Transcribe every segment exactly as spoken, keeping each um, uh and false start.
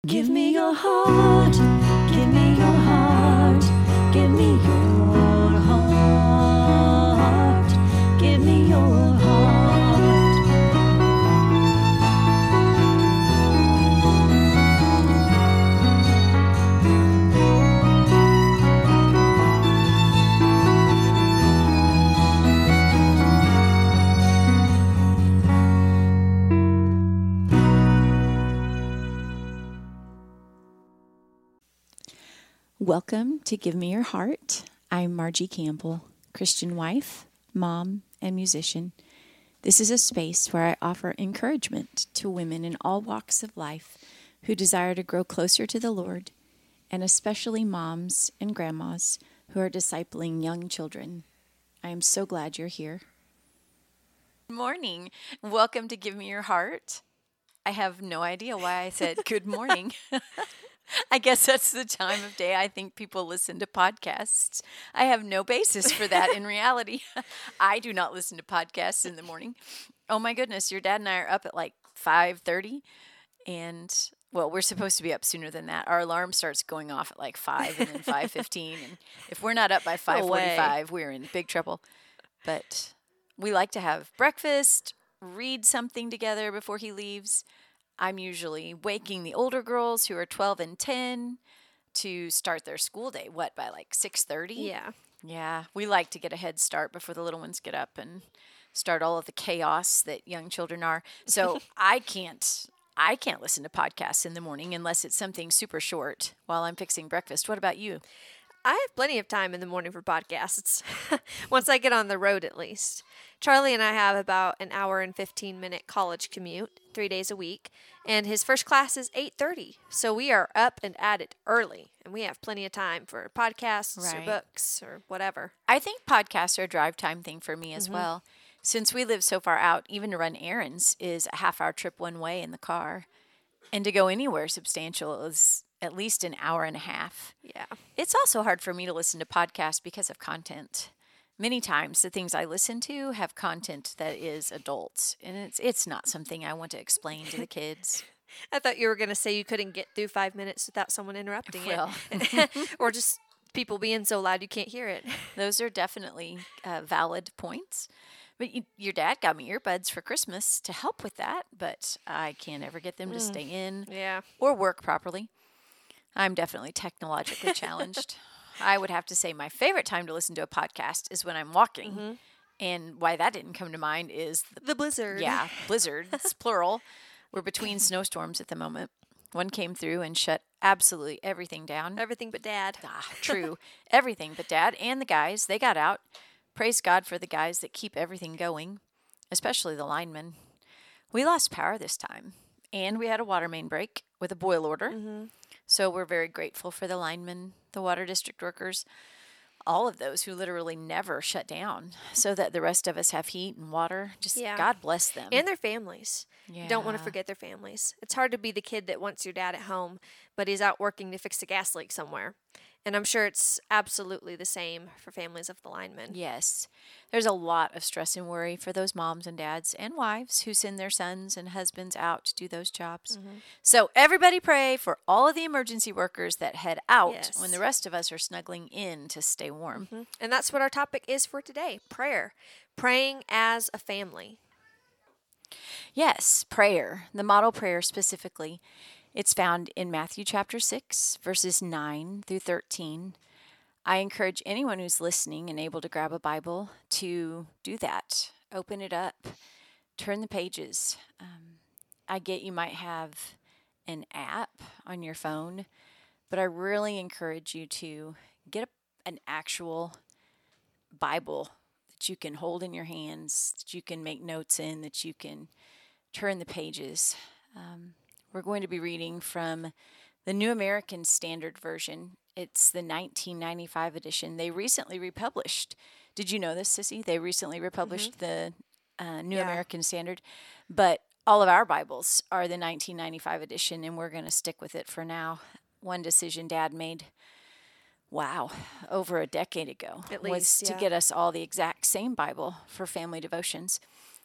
Give me your heart, give me your heart, give me your heart, give me your heart. Welcome to Give Me Your Heart. I'm Margie Campbell, Christian wife, mom, and musician. This is a space where I offer encouragement to women in all walks of life who desire to grow closer to the Lord, and especially moms and grandmas who are discipling young children. I am so glad you're here. Good morning. Welcome to Give Me Your Heart. I have no idea why I said good morning. I guess that's the time of day I think people listen to podcasts. I have no basis for that in reality. I do not listen to podcasts in the morning. Oh my goodness, your dad and I are up at like five thirty, and well, we're supposed to be up sooner than that. Our alarm starts going off at like five and then five fifteen, and if we're not up by five forty-five, we're in big trouble. But we like to have breakfast, read something together before he leaves. I'm usually waking the older girls who are twelve and ten to start their school day, what, by like six thirty? Yeah. Yeah, we like to get a head start before the little ones get up and start all of the chaos that young children are. So I can't I can't listen to podcasts in the morning unless it's something super short while I'm fixing breakfast. What about you? I have plenty of time in the morning for podcasts, once I get on the road at least. Charlie and I have about an hour and fifteen minute college commute, three days a week, and his first class is eight thirty. So we are up and at it early, and we have plenty of time for podcasts Right. or books or whatever. I think podcasts are a drive time thing for me as well. Since we live so far out, even to run errands is a half hour trip one way in the car. And to go anywhere substantial is at least an hour and a half. Yeah. It's also hard for me to listen to podcasts because of content. Many times the things I listen to have content that is adult, and it's it's not something I want to explain to the kids. I thought you were going to say you couldn't get through five minutes without someone interrupting Well. it. Or just people being so loud you can't hear it. Those are definitely uh, valid points. But you, your dad got me earbuds for Christmas to help with that, but I can't ever get them to stay in Yeah. or work properly. I'm definitely technologically challenged. I would have to say my favorite time to listen to a podcast is when I'm walking. And why that didn't come to mind is the, The blizzard. yeah, blizzards, plural. We're between snowstorms at the moment. One came through and shut absolutely everything down. Everything but Dad. Ah, true. Everything but Dad and the guys, they got out. Praise God for the guys that keep everything going, especially the linemen. We lost power this time, and we had a water main break with a boil order. So we're very grateful for the linemen, the water district workers, all of those who literally never shut down so that the rest of us have heat and water. Just Yeah. God bless them. And their families. You don't want to Yeah. forget their families. It's hard to be the kid that wants your dad at home, but he's out working to fix a gas leak somewhere. And I'm sure it's absolutely the same for families of the linemen. Yes. There's a lot of stress and worry for those moms and dads and wives who send their sons and husbands out to do those jobs. So everybody pray for all of the emergency workers that head out Yes. when the rest of us are snuggling in to stay warm. And that's what our topic is for today, prayer. Praying as a family. Yes, prayer, the model prayer specifically. It's found in Matthew chapter six, verses nine through thirteen. I encourage anyone who's listening and able to grab a Bible to do that. Open it up, turn the pages. Um, I get you might have an app on your phone, but I really encourage you to get a, an actual Bible that you can hold in your hands, that you can make notes in, that you can turn the pages. Um, we're going to be reading from the New American Standard Version. It's the nineteen ninety-five edition. They recently republished. Did you know this, Sissy? They recently republished the uh, New Yeah. American Standard. But all of our Bibles are the nineteen ninety-five edition, and we're going to stick with it for now. One decision Dad made, wow, over a decade ago, At was least, to yeah. get us all the exact same Bible for family devotions.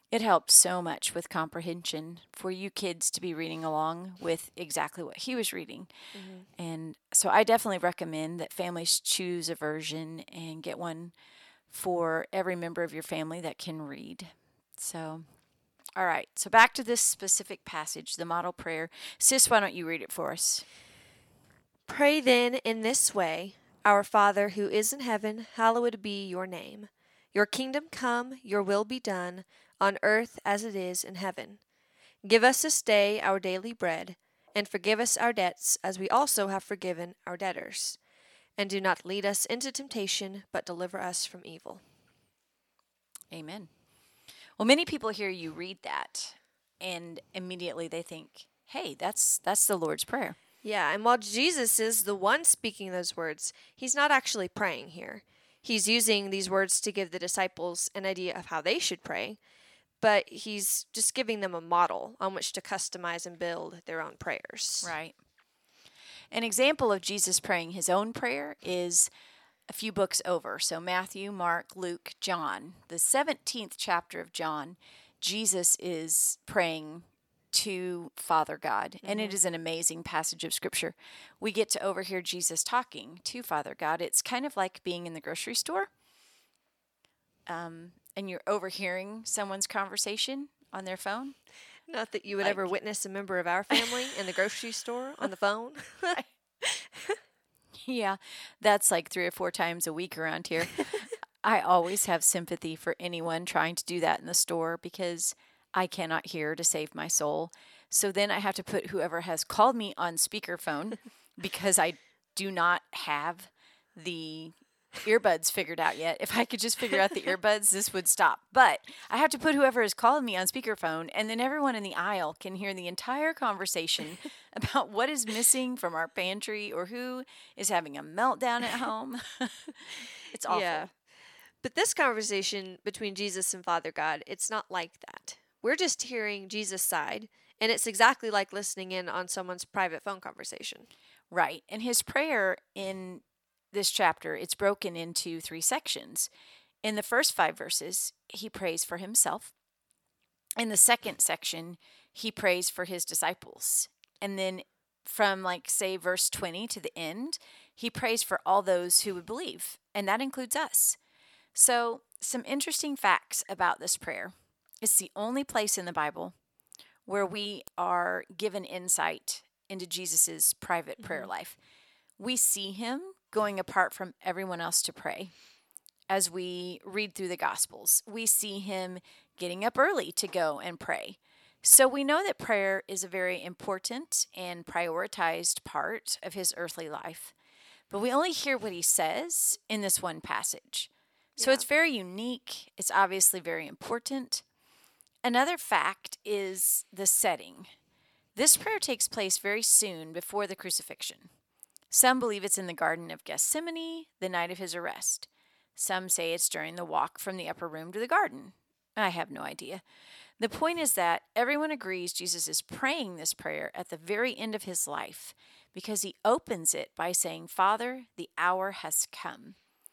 It helped so much with comprehension for you kids to be reading along with exactly what he was reading. Mm-hmm. And so I definitely recommend that families choose a version and get one for every member of your family that can read. So, all right. So back to this specific passage, the model prayer. Sis, why don't you read it for us? Pray then in this way, Our Father who is in heaven, hallowed be your name. Your kingdom come, your will be done, on earth as it is in heaven. Give us this day our daily bread, and forgive us our debts as we also have forgiven our debtors. And do not lead us into temptation, but deliver us from evil. Amen. Well, many people hear you read that, and immediately they think, hey, that's that's the Lord's Prayer. Yeah, and while Jesus is the one speaking those words, he's not actually praying here. He's using these words to give the disciples an idea of how they should pray, but he's just giving them a model on which to customize and build their own prayers. Right. An example of Jesus praying his own prayer is a few books over. So Matthew, Mark, Luke, John. The seventeenth chapter of John, Jesus is praying to Father God, mm-hmm. and it is an amazing passage of Scripture. We get to overhear Jesus talking to Father God. It's kind of like being in the grocery store, um, and you're overhearing someone's conversation on their phone. Not that you would like, ever witness a member of our family in the grocery store on the phone. Yeah, that's like three or four times a week around here. I always have sympathy for anyone trying to do that in the store because I cannot hear to save my soul. So then I have to put whoever has called me on speakerphone because I do not have the earbuds figured out yet. If I could just figure out the earbuds, this would stop. But I have to put whoever has called me on speakerphone, and then everyone in the aisle can hear the entire conversation about what is missing from our pantry or who is having a meltdown at home. It's awful. Yeah. But this conversation between Jesus and Father God, it's not like that. We're just hearing Jesus' side, and it's exactly like listening in on someone's private phone conversation. Right. And his prayer in this chapter, it's broken into three sections. In the first five verses, he prays for himself. In the second section, he prays for his disciples. And then from, like, say, verse twenty to the end, he prays for all those who would believe, and that includes us. So, some interesting facts about this prayer. It's the only place in the Bible where we are given insight into Jesus's private mm-hmm. prayer life. We see him going apart from everyone else to pray. As we read through the Gospels, we see him getting up early to go and pray. So we know that prayer is a very important and prioritized part of his earthly life. But we only hear what he says in this one passage. So yeah. It's very unique. It's obviously very important. Another fact is the setting. This prayer takes place very soon before the crucifixion. Some believe it's in the Garden of Gethsemane, the night of his arrest. Some say it's during the walk from the upper room to the garden. I have no idea. The point is that everyone agrees Jesus is praying this prayer at the very end of his life because he opens it by saying, Father, the hour has come.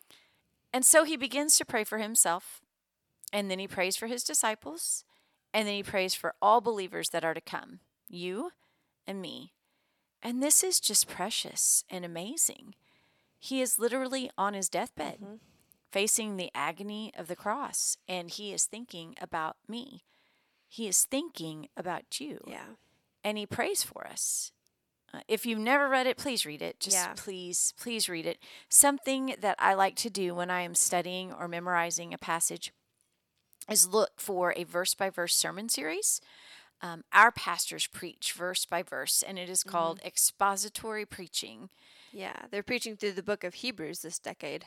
And so he begins to pray for himself, and then he prays for his disciples, and then he prays for all believers that are to come, you and me. And this is just precious and amazing. He is literally on his deathbed, mm-hmm. facing the agony of the cross, and he is thinking about me. He is thinking about you. Yeah. And he prays for us. Uh, if you've never read it, please read it. Just yeah. please, please read it. Something that I like to do when I am studying or memorizing a passage is look for a verse-by-verse sermon series. Um, our pastors preach verse by verse, and it is called mm-hmm. expository preaching. Yeah, they're preaching through the book of Hebrews this decade.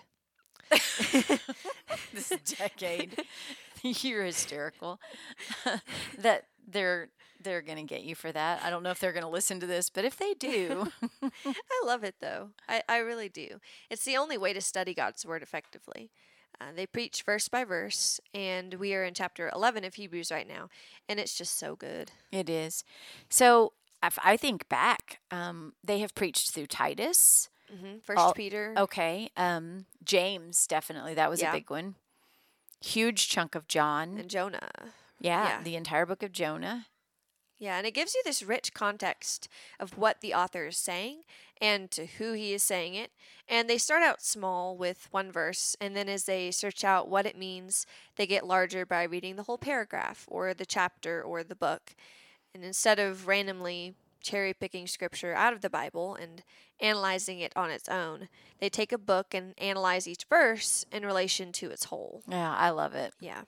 This decade. You're hysterical. that they're they're going to get you for that. I don't know if they're going to listen to this, but if they do. I love it, though. I, I really do. It's the only way to study God's Word effectively. Uh, they preach verse by verse, and we are in chapter eleven of Hebrews right now, and it's just so good. It is. So if I think back, um, they have preached through Titus. Mm-hmm. First all, Peter. Okay. Um, James, definitely. That was yeah. a big one. Huge chunk of John. And Jonah, Yeah, Yeah. the entire book of Jonah. Yeah, and it gives you this rich context of what the author is saying and to who he is saying it. And they start out small with one verse, and then as they search out what it means, they get larger by reading the whole paragraph or the chapter or the book. And instead of randomly cherry picking scripture out of the Bible and analyzing it on its own, they take a book and analyze each verse in relation to its whole. Yeah, I love it. Yeah.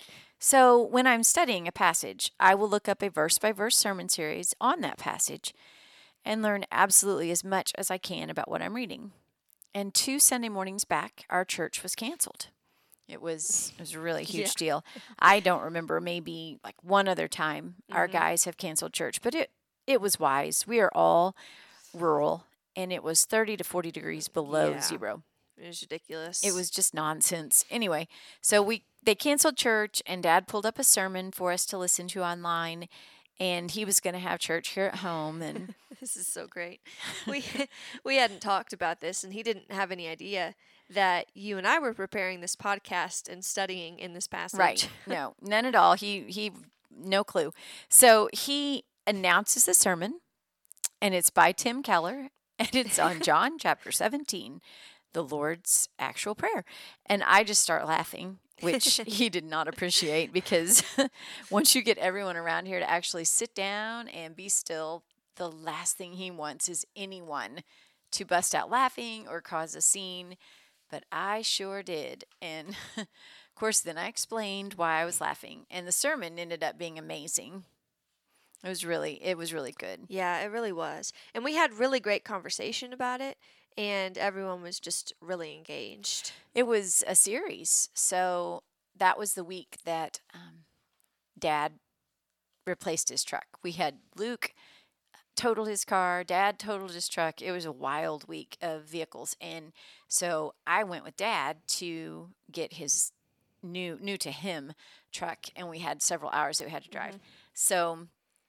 So when I'm studying a passage, I will look up a verse by verse sermon series on that passage and learn absolutely as much as I can about what I'm reading. And two Sunday mornings back, our church was canceled. It was it was a really huge Yeah. deal. I don't remember, maybe like one other time our guys have canceled church, but it it was wise. We are all rural, and it was thirty to forty degrees below Yeah. zero. It was ridiculous. It was just nonsense. Anyway, so we they canceled church, and Dad pulled up a sermon for us to listen to online, and he was going to have church here at home. And This is so great. We we hadn't talked about this, and he didn't have any idea that you and I were preparing this podcast and studying in this passage. right, no, none at all. He he no clue. So he announces the sermon, and it's by Tim Keller, and it's on John chapter seventeen, the Lord's actual prayer. And I just start laughing, which he did not appreciate, because once you get everyone around here to actually sit down and be still, the last thing he wants is anyone to bust out laughing or cause a scene. But I sure did. And of course, then I explained why I was laughing, and the sermon ended up being amazing. It was really, it was really good. Yeah, it really was. And we had really great conversation about it, and everyone was just really engaged. It was a series. So that was the week that um, Dad replaced his truck. We had Luke totaled his car, Dad totaled his truck. It was a wild week of vehicles. And so I went with Dad to get his new, new to him truck, and we had several hours that we had to drive. So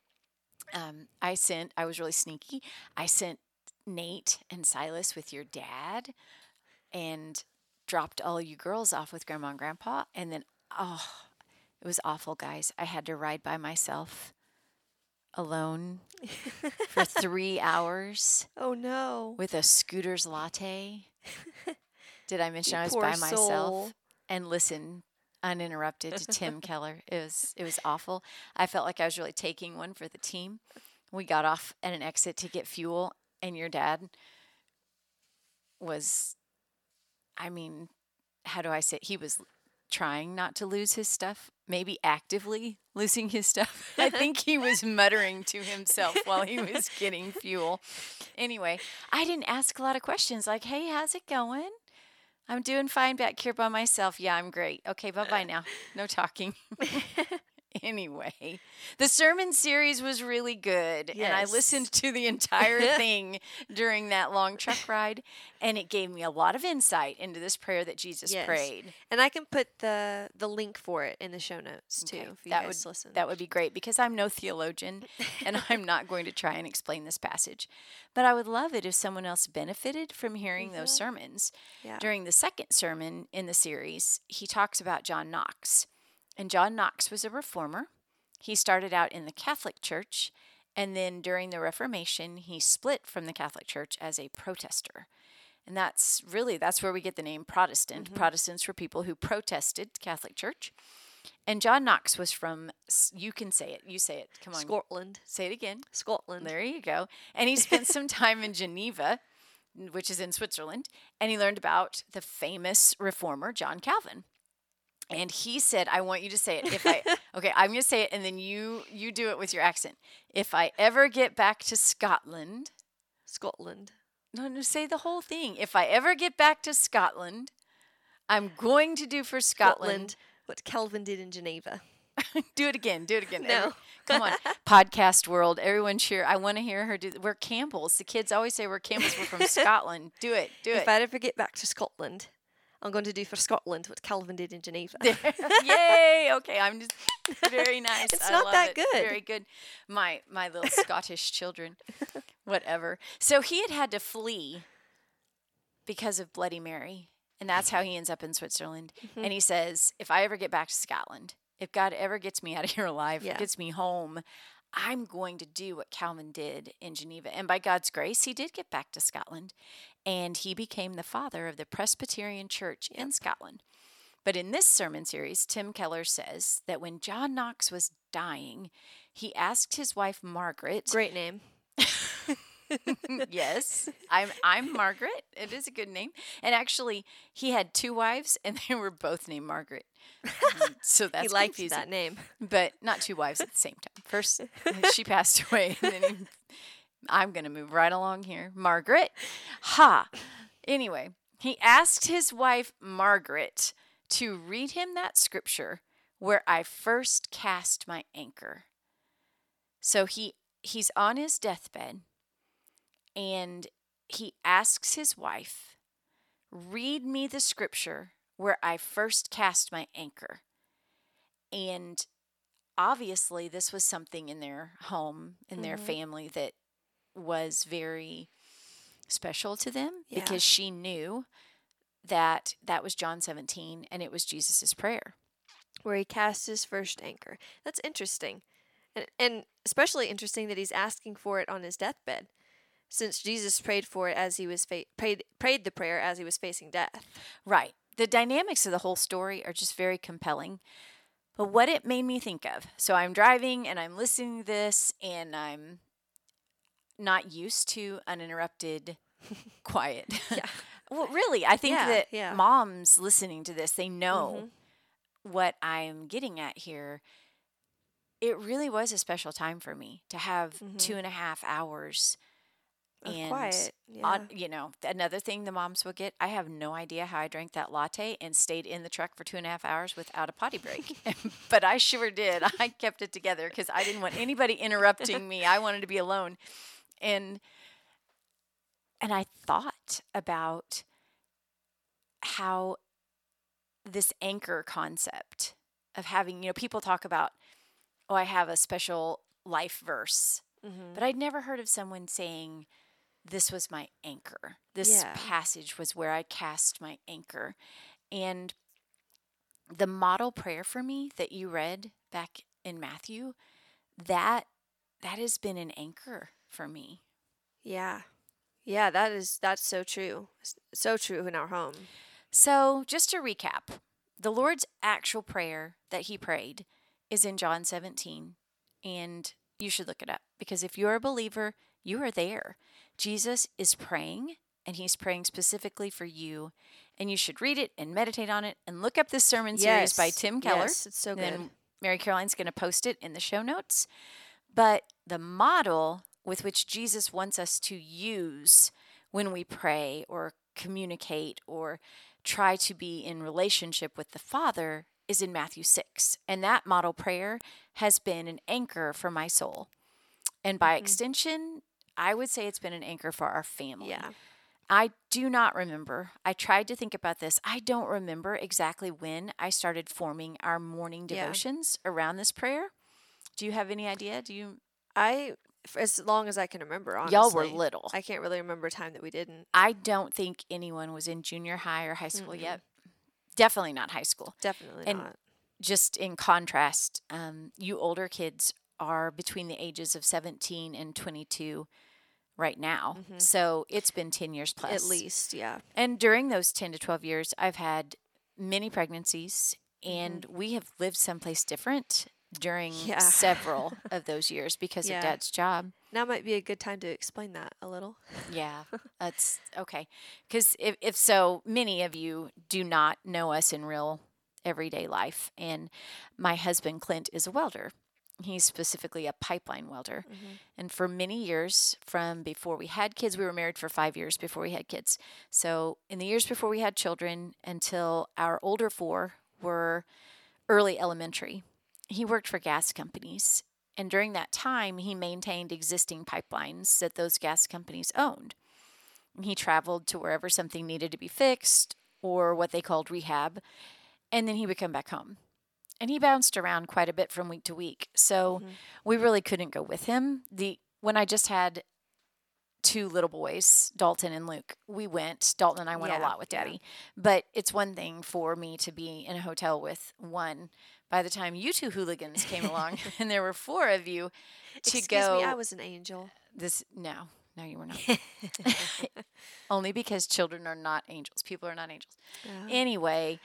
um, I sent, I was really sneaky. I sent Nate and Silas with your dad and dropped all you girls off with Grandma and Grandpa. And then, oh, it was awful, guys. I had to ride by myself alone for three hours Oh no. with a Scooter's latte. Did I mention You I was poor by myself soul. and listened uninterrupted to Tim Keller? It was it was awful. I felt like I was really taking one for the team. We got off at an exit to get fuel, and your dad was, I mean, how do I say it? He was trying not to lose his stuff, maybe actively losing his stuff. I think he was muttering to himself while he was getting fuel. Anyway, I didn't ask a lot of questions like, hey, how's it going? I'm doing fine back here by myself. Yeah, I'm great. Okay, bye-bye now. No talking. Anyway, the sermon series was really good, and I Yes. listened to the entire thing during that long truck ride, and it gave me a lot of insight into this prayer that Jesus Yes. prayed. And I can put the the link for it in the show notes too, Okay, if you that guys would listen. that would be great, because I'm no theologian, and I'm not going to try and explain this passage. But I would love it if someone else benefited from hearing those sermons. Yeah. During the second sermon in the series, he talks about John Knox. And John Knox was a reformer. He started out in the Catholic Church, and then during the Reformation, he split from the Catholic Church as a protester. And that's really, that's where we get the name Protestant. Protestants were people who protested Catholic Church. And John Knox was from, you can say it, you say it, come on. Scotland. Say it again. Scotland. There you go. And he spent some time in Geneva, which is in Switzerland, and he learned about the famous reformer, John Calvin. And he said, I want you to say it. If I okay, I'm going to say it, and then you you do it with your accent. If I ever get back to Scotland, Scotland. no, no, say the whole thing. If I ever get back to Scotland, I'm going to do for Scotland. Scotland. What Calvin did in Geneva. Do it again. Do it again. No. Every- come on, podcast world. Everyone cheer. I want to hear her do. We're Campbells. The kids always say we're Campbells. We're from Scotland. Do it. Do If it. I ever get back to Scotland, I'm going to do for Scotland what Calvin did in Geneva. Yay! Okay, I'm just very nice. It's I not love that it. good. Very good. My my little Scottish children, whatever. So he had had to flee because of Bloody Mary, and that's how he ends up in Switzerland. And he says, "If I ever get back to Scotland, if God ever gets me out of here alive, Yeah. gets me home, I'm going to do what Calvin did in Geneva. And by God's grace, he did get back to Scotland, and he became the father of the Presbyterian Church in Scotland. But in this sermon series, Tim Keller says that when John Knox was dying, he asked his wife, Margaret. Great name. Yes, I'm I'm Margaret. It is a good name. And actually, he had two wives, and they were both named Margaret. Um, so that's He liked confusing. that name. But not two wives at the same time. First, she passed away, and then he, I'm going to move right along here. Margaret. Ha. Anyway, he asked his wife, Margaret, to read him that scripture where I first cast my anchor. So he he's on his deathbed, and he asks his wife, read me the scripture where I first cast my anchor. And obviously, this was something in their home, in their Mhm. family, that was very special to them Yeah. because she knew that that was John seventeen and it was Jesus's prayer. Where he cast his first anchor. That's interesting. And, and especially interesting that he's asking for it on his deathbed, since Jesus prayed for it as he was fa- prayed prayed the prayer as he was facing death. Right. The dynamics of the whole story are just very compelling. But what it made me think of, so I'm driving and I'm listening to this and I'm not used to uninterrupted quiet. Yeah. Well, really, I think Yeah, that yeah. moms listening to this, they know Mhm. what I'm getting at here. It really was a special time for me to have Mhm. two and a half hours. Of And quiet. Yeah. on- you know, another thing the moms will get, I have no idea how I drank that latte and stayed in the truck for two and a half hours without a potty break. But I sure did. I kept it together because I didn't want anybody interrupting me. I wanted to be alone. And and I thought about how this anchor concept of having, you know, people talk about, oh, I have a special life verse. Mhm. But I'd never heard of someone saying, this was my anchor. This Yeah. passage was where I cast my anchor. And the model prayer for me that you read back in Matthew, that that has been an anchor for me. Yeah. Yeah, that is that's so true. S- So true in our home. So, just to recap, the Lord's actual prayer that he prayed is in John seventeen, and you should look it up because if you're a believer, you are there. Jesus is praying, and he's praying specifically for you, and you should read it and meditate on it and look up this sermon series by Yes, Tim Keller. yes, it's so Then good. Mary Caroline's going to post it in the show notes. But the model with which Jesus wants us to use when we pray or communicate or try to be in relationship with the Father is in Matthew six. And that model prayer has been an anchor for my soul. And by Mm-hmm. extension, I would say it's been an anchor for our family. Yeah. I do not remember. I tried to think about this. I don't remember exactly when I started forming our morning Yeah. devotions around this prayer. Do you have any idea? Do you? I for as long as I can remember, honestly. Y'all were little. I can't really remember a time that we didn't. I don't think anyone was in junior high or high school Mm-mm. yet. Definitely not high school. Definitely And not. Just in contrast, um, you older kids are between the ages of seventeen and twenty-two right now. Mhm. So it's been ten years plus. At least, yeah. And during those ten to twelve years, I've had many pregnancies, and we have lived someplace different during Yeah. several of those years because Yeah. of Dad's job. Now might be a good time to explain that a little. Yeah, that's okay. Because if, if so, many of you do not know us in real everyday life. And my husband, Clint, is a welder. He's specifically a pipeline welder. Mhm. And for many years, from before we had kids, we were married for five years before we had kids. So in the years before we had children, until our older four were early elementary, he worked for gas companies. And during that time, he maintained existing pipelines that those gas companies owned. And he traveled to wherever something needed to be fixed or what they called rehab. And then he would come back home. And he bounced around quite a bit from week to week. So Mhm. we really couldn't go with him. The when I just had two little boys, Dalton and Luke, we went. Dalton and I went a Yeah, lot with yeah. Daddy. But it's one thing for me to be in a hotel with one by the time you two hooligans came along, and there were four of you to Excuse go. me, I was an angel. This no, no, you were not. Only because children are not angels. People are not angels. Yeah. Anyway,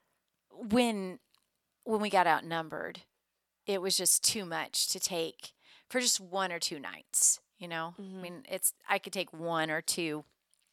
when when we got outnumbered, it was just too much to take for just one or two nights. You know, Mm-hmm. I mean, it's I could take one or two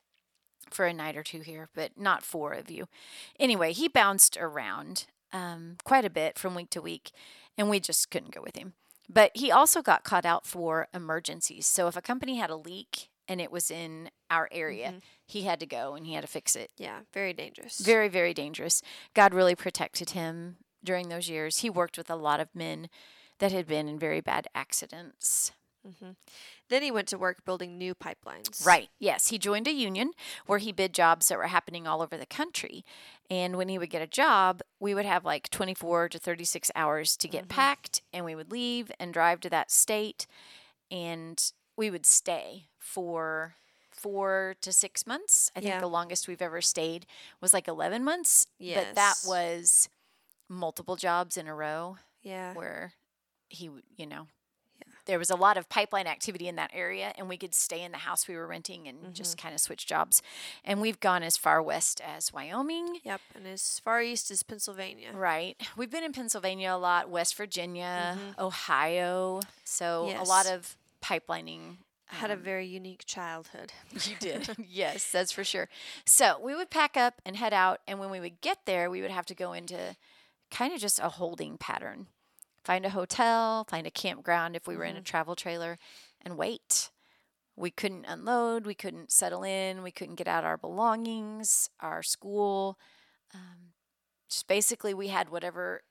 for a night or two here, but not four of you. Anyway, he bounced around um, quite a bit from week to week, and we just couldn't go with him. But he also got caught out for emergencies. So if a company had a leak and it was in our area, Mm-hmm. he had to go and he had to fix it. Yeah, very dangerous. Very, very dangerous. God really protected him during those years. He worked with a lot of men that had been in very bad accidents. Then he went to work building new pipelines. Right. Yes. He joined a union where he bid jobs that were happening all over the country. And when he would get a job, we would have like twenty-four to thirty-six hours to get packed, and we would leave and drive to that state. And we would stay for four to six months. I think Yeah. the longest we've ever stayed was like eleven months. But that Yes. was multiple jobs in a row Yeah. where he, w- you know, there was a lot of pipeline activity in that area, and we could stay in the house we were renting and just kind of switch jobs. And we've gone as far west as Wyoming. Yep. And as far east as Pennsylvania. Right. We've been in Pennsylvania a lot, West Virginia, Ohio. So a lot Yes. of pipelining. Had a very unique childhood. You did. Yes, that's for sure. So we would pack up and head out. And when we would get there, we would have to go into kind of just a holding pattern. Find a hotel, find a campground if we were in a travel trailer, and wait. We couldn't unload. We couldn't settle in. We couldn't get out our belongings, our school. Um, just basically, we had whatever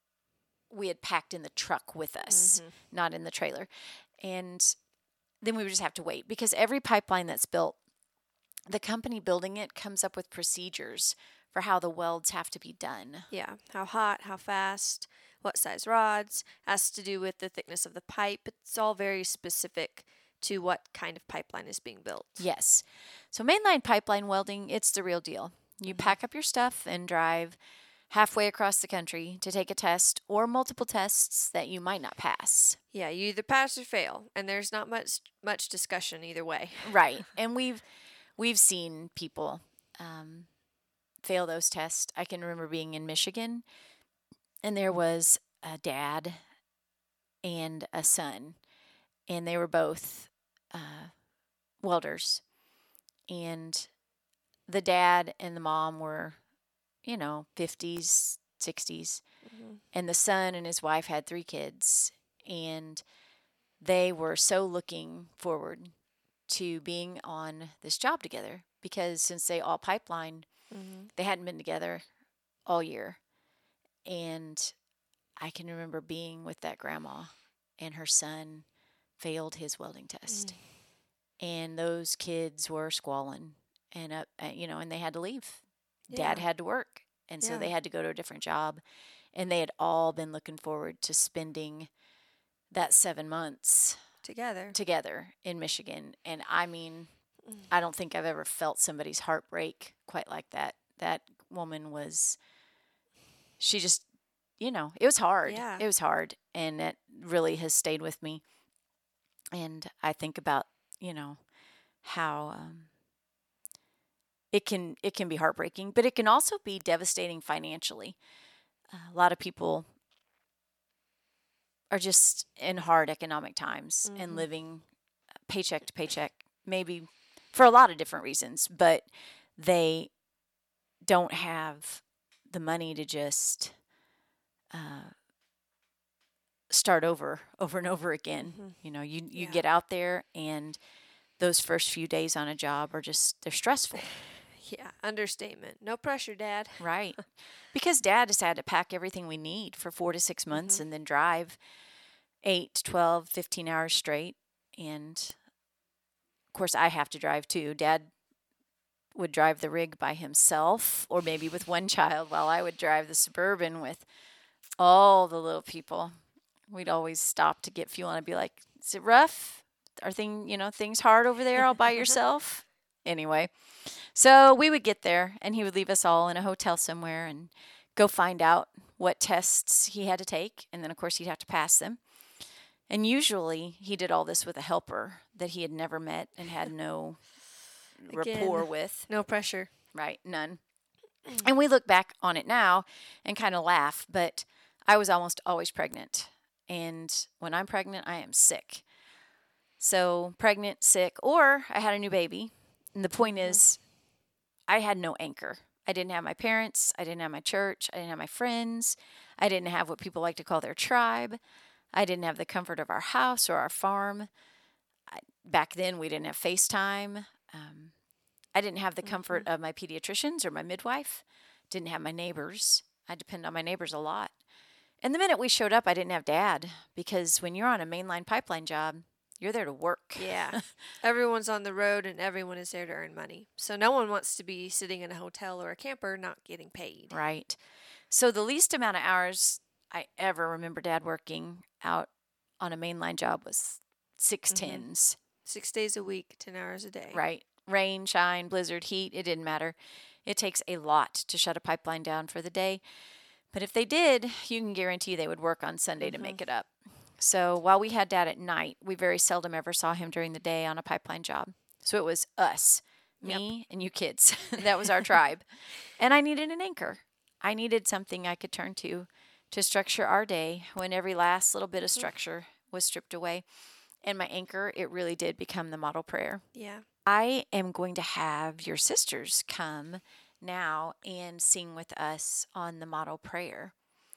we had packed in the truck with us, not in the trailer. And then we would just have to wait because every pipeline that's built, the company building it comes up with procedures for how the welds have to be done. Yeah. How hot, how fast, what size rods, has to do with the thickness of the pipe. It's all very specific to what kind of pipeline is being built. Yes. So mainline pipeline welding, it's the real deal. You pack up your stuff and drive halfway across the country to take a test or multiple tests that you might not pass. Yeah, you either pass or fail, and there's not much much discussion either way. Right. And we've we've seen people um, fail those tests. I can remember being in Michigan, and there was a dad and a son, and they were both uh, welders. And the dad and the mom were, you know, fifties, sixties. And the son and his wife had three kids. And they were so looking forward to being on this job together because since they all pipelined, they hadn't been together all year. And I can remember being with that grandma, and her son failed his welding test. And those kids were squalling and up, uh, you know, and they had to leave. Dad Yeah. had to work, and so Yeah. they had to go to a different job. And they had all been looking forward to spending that seven months Together. together in Michigan. And I mean, I don't think I've ever felt somebody's heart break quite like that. That woman was, she just, you know, it was hard. Yeah. It was hard. And it really has stayed with me. And I think about, you know, how um, it can it can be heartbreaking, but it can also be devastating financially. Uh, a lot of people are just in hard economic times and living paycheck to paycheck, maybe for a lot of different reasons, but they don't have the money to just uh, start over, over and over again. You know, you, you Yeah. get out there and those first few days on a job are just, they're stressful. Yeah, understatement. No pressure, Dad. Right. Because dad has had to pack everything we need for four to six months and then drive eight, twelve, fifteen hours straight. And of course, I have to drive too. Dad would drive the rig by himself or maybe with one child while I would drive the Suburban with all the little people. We'd always stop to get fuel and I'd be like, is it rough? Are thing, you know, things hard over there all by yourself? Anyway, so we would get there and he would leave us all in a hotel somewhere and go find out what tests he had to take, and then, of course, he'd have to pass them. And usually he did all this with a helper that he had never met and had no Again, rapport with. No pressure. Right, none. And we look back on it now and kind of laugh, but I was almost always pregnant. And when I'm pregnant, I am sick. So pregnant, sick, or I had a new baby. And the point is, I had no anchor. I didn't have my parents. I didn't have my church. I didn't have my friends. I didn't have what people like to call their tribe. I didn't have the comfort of our house or our farm. I, back then, we didn't have FaceTime. Um, I didn't have the comfort Mm-hmm. of my pediatricians or my midwife. Didn't have my neighbors. I depend on my neighbors a lot. And the minute we showed up, I didn't have Dad, because when you're on a mainline pipeline job, you're there to work. Yeah. Everyone's on the road and everyone is there to earn money. So no one wants to be sitting in a hotel or a camper not getting paid. Right. So the least amount of hours I ever remember Dad working out on a mainline job was six Mm-hmm. tens. Six days a week, ten hours a day. Right. Rain, shine, blizzard, heat, it didn't matter. It takes a lot to shut a pipeline down for the day. But if they did, you can guarantee they would work on Sunday Mm-hmm. to make it up. So while we had Dad at night, we very seldom ever saw him during the day on a pipeline job. So it was us, me and you kids. That was our tribe. And I needed an anchor. I needed something I could turn to to structure our day when every last little bit of structure was stripped away. And my anchor, it really did become the model prayer. Yeah. I am going to have your sisters come now and sing with us on the model prayer.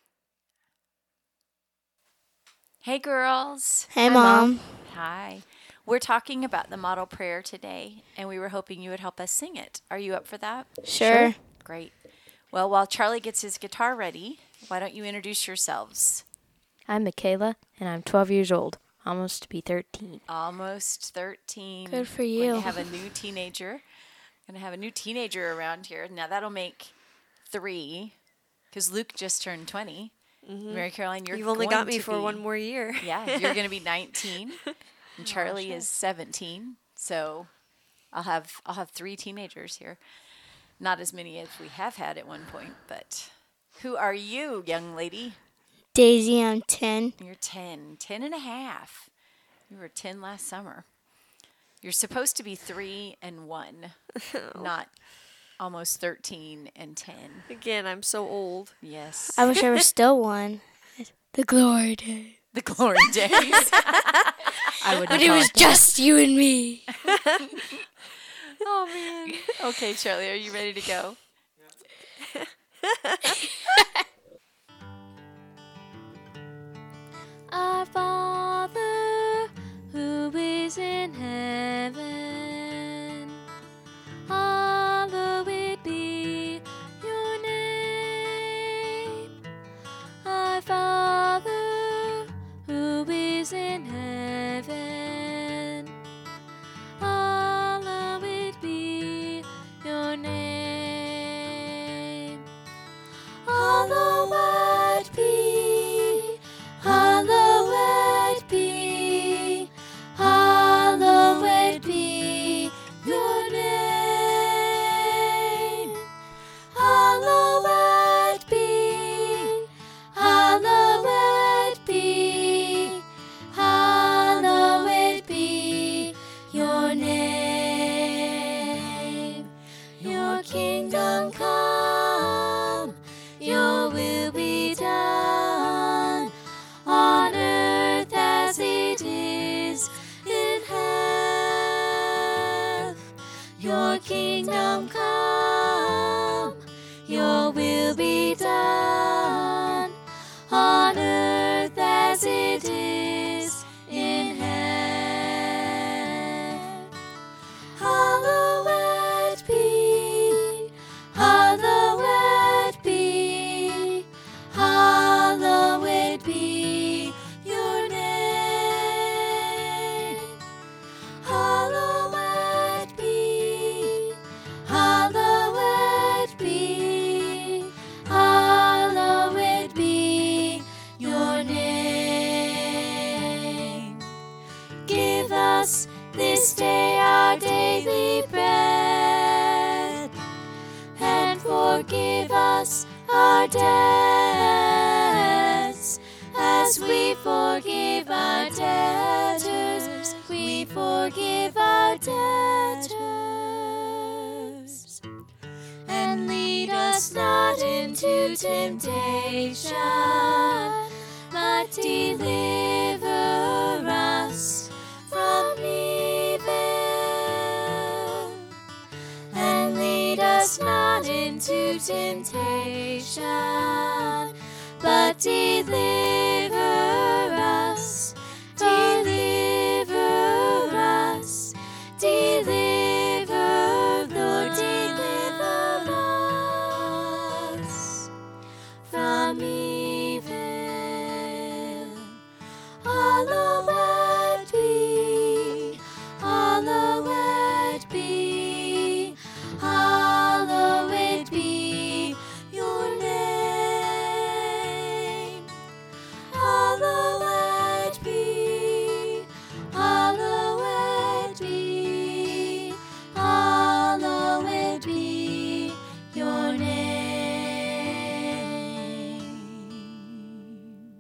Hey, girls. Hey, Mom. Hi. We're talking about the model prayer today, and we were hoping you would help us sing it. Are you up for that? Sure. Great. Well, while Charlie gets his guitar ready, why don't you introduce yourselves? I'm Michaela, and I'm twelve years old, almost to be thirteen. Almost thirteen. Good for Going you. to have a new teenager. Going to have a new teenager around here. Now, that'll make three, because Luke just turned twenty. Mary Caroline, you're You've only going got me to for be- one more year. Yeah, you're going to be nineteen, and Charlie is seventeen. So I'll have I'll have three teenagers here. Not as many as we have had at one point, but who are you, young lady? Daisy, I'm ten. You're ten, ten and a half. You were ten last summer. You're supposed to be three and one, not almost thirteen and ten. Again, I'm so old. Yes. I wish I was still one. The glory days. The glory days. I would. But it was just you and me. Oh, man. Okay, Charlie, are you ready to go? Our Father, who is in heaven, hallowed be your name. Our Father, who is in heaven, hallowed be your name. Hallowed be, hallowed be, hallowed be your name. Hallowed be, hallowed be, hallowed be your name. Your kingdom come, your will be done on earth as it is in heaven. Your kingdom come, your will be done on earth as it is in heaven. Hallowed be, hallowed be, hallowed be your name. Hallowed be, hallowed be, hallowed be your name. Give us this day our daily bread, and forgive us our debts as we forgive our debtors, we forgive our debtors. And lead us not into temptation, but deliver us from evil. And lead us not into temptation, but deliver us, deliver us, deliver, Lord, deliver us from evil. Hallowed be, hallowed be, hallowed be your name. Hallowed be, hallowed be, hallowed be your name.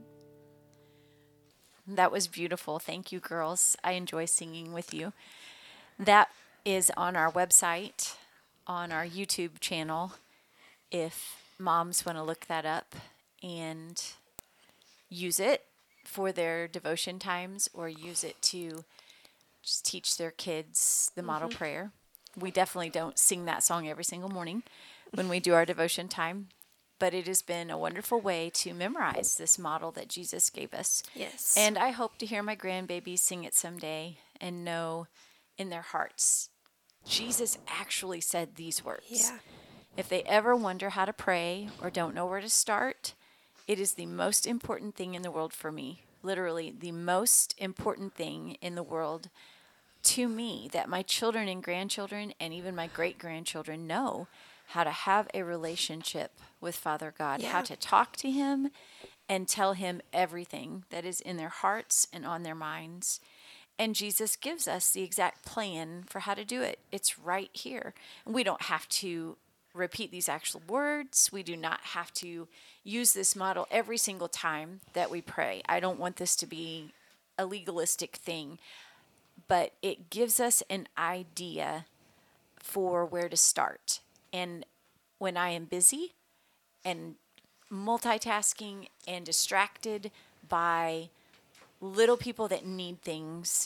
That was beautiful. Thank you, girls. I enjoy singing with you. That is on our website, on our YouTube channel, if moms want to look that up and use it for their devotion times or use it to just teach their kids the model prayer. We definitely don't sing that song every single morning when we do our devotion time, but it has been a wonderful way to memorize this model that Jesus gave us. Yes. And I hope to hear my grandbabies sing it someday and know in their hearts, Jesus actually said these words. Yeah. If they ever wonder how to pray or don't know where to start, it is the most important thing in the world for me. Literally, the most important thing in the world to me, that my children and grandchildren and even my great-grandchildren know how to have a relationship with Father God, Yeah. how to talk to Him and tell Him everything that is in their hearts and on their minds. And Jesus gives us the exact plan for how to do it. It's right here. And we don't have to repeat these actual words. We do not have to use this model every single time that we pray. I don't want this to be a legalistic thing, but it gives us an idea for where to start. And when I am busy and multitasking and distracted by little people that need things,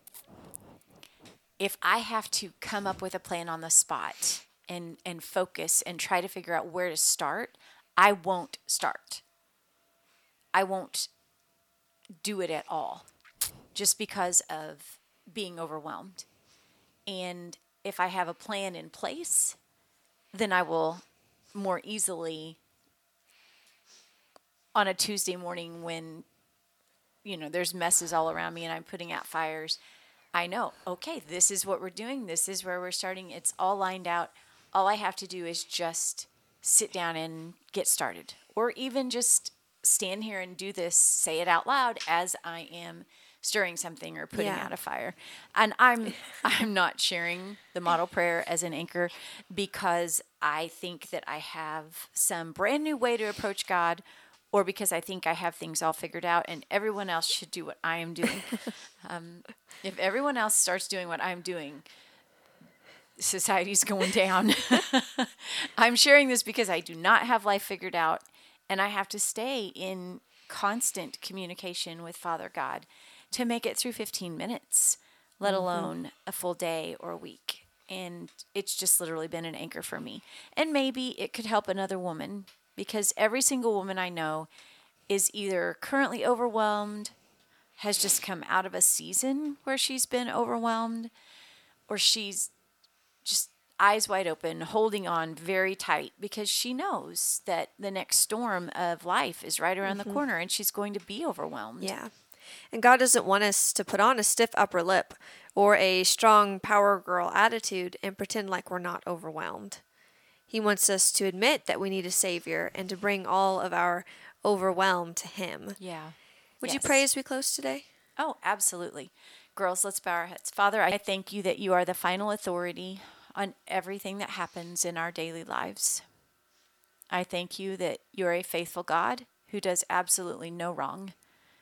if I have to come up with a plan on the spot and, and focus and try to figure out where to start, I won't start. I won't do it at all just because of being overwhelmed. And if I have a plan in place, then I will more easily on a Tuesday morning when, you know, there's messes all around me and I'm putting out fires, I know, okay, this is what we're doing. This is where we're starting. It's all lined out. All I have to do is just sit down and get started. Or even just stand here and do this, say it out loud as I am stirring something or putting Yeah. out a fire. And I'm I'm not sharing the model prayer as an anchor because I think that I have some brand new way to approach God, or because I think I have things all figured out and everyone else should do what I am doing. um, if everyone else starts doing what I'm doing, society's going down. I'm sharing this because I do not have life figured out, and I have to stay in constant communication with Father God to make it through fifteen minutes, let alone a full day or a week. And it's just literally been an anchor for me. And maybe it could help another woman, because every single woman I know is either currently overwhelmed, has just come out of a season where she's been overwhelmed, or she's just eyes wide open, holding on very tight because she knows that the next storm of life is right around the corner and she's going to be overwhelmed. Yeah. And God doesn't want us to put on a stiff upper lip or a strong power girl attitude and pretend like we're not overwhelmed. He wants us to admit that we need a Savior and to bring all of our overwhelm to Him. Yeah. Would you Yes. pray as we close today? Oh, absolutely. Girls, let's bow our heads. Father, I thank you that you are the final authority on everything that happens in our daily lives. I thank you that you're a faithful God who does absolutely no wrong.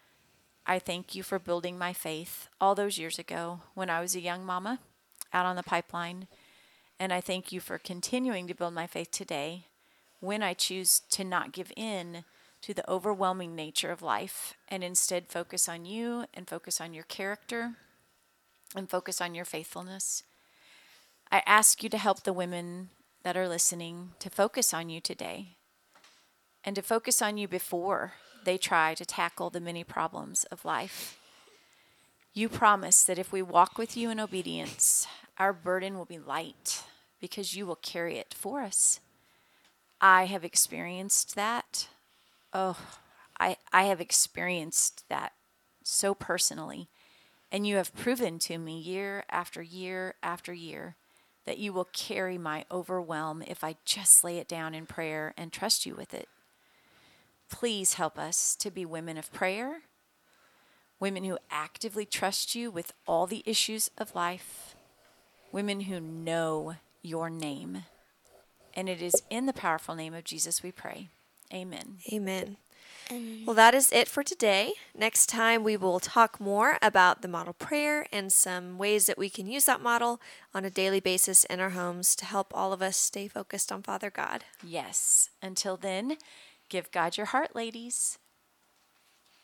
I thank you for building my faith all those years ago when I was a young mama out on the pipeline. And I thank you for continuing to build my faith today when I choose to not give in to the overwhelming nature of life and instead focus on you and focus on your character and focus on your faithfulness. I ask you to help the women that are listening to focus on you today and to focus on you before they try to tackle the many problems of life. You promise that if we walk with you in obedience, our burden will be light because you will carry it for us. I have experienced that. Oh, I, I have experienced that so personally. And you have proven to me year after year after year that you will carry my overwhelm if I just lay it down in prayer and trust you with it. Please help us to be women of prayer, women who actively trust you with all the issues of life, women who know your name. And it is in the powerful name of Jesus we pray. Amen. Amen. Well, that is it for today. Next time, we will talk more about the model prayer and some ways that we can use that model on a daily basis in our homes to help all of us stay focused on Father God. Yes. Until then, give God your heart, ladies.